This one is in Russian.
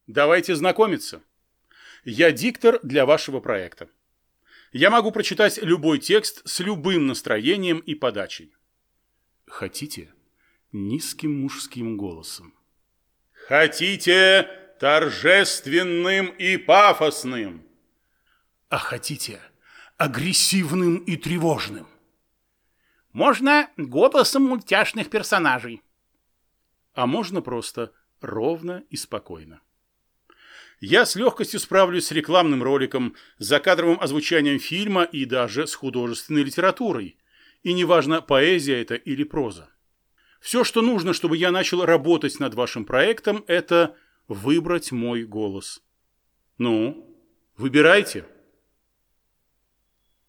Давайте знакомиться. Я диктор для вашего проекта. Я могу прочитать любой текст с любым настроением и подачей. Хотите? Низким мужским голосом. Хотите? Торжественным и пафосным. А хотите? Агрессивным и тревожным. Можно голосом мультяшных персонажей. А можно просто ровно и спокойно. Я с легкостью справлюсь с рекламным роликом, с закадровым озвучанием фильма и даже с художественной литературой. И неважно, поэзия это или проза. Все, что нужно, чтобы я начал работать над вашим проектом, это выбрать мой голос. Ну, выбирайте.